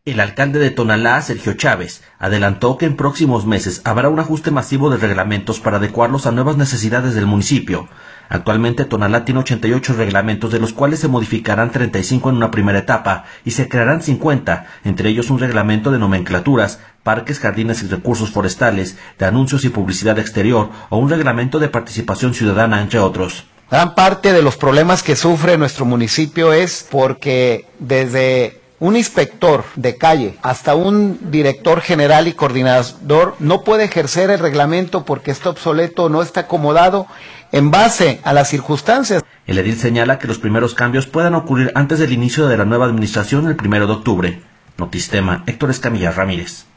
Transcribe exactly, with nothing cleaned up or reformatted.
El alcalde de Tonalá, Sergio Chávez, adelantó que en próximos meses habrá un ajuste masivo de reglamentos para adecuarlos a nuevas necesidades del municipio. Actualmente Tonalá tiene ochenta y ocho reglamentos, de los cuales se modificarán treinta y cinco en una primera etapa y se crearán cincuenta, entre ellos un reglamento de nomenclaturas, parques, jardines y recursos forestales, de anuncios y publicidad exterior o un reglamento de participación ciudadana, entre otros. Gran parte de los problemas que sufre nuestro municipio es porque desde un inspector de calle hasta un director general y coordinador no puede ejercer el reglamento porque está obsoleto, no está acomodado en base a las circunstancias. El edil señala que los primeros cambios puedan ocurrir antes del inicio de la nueva administración el primero de octubre. Notistema, Héctor Escamilla Ramírez.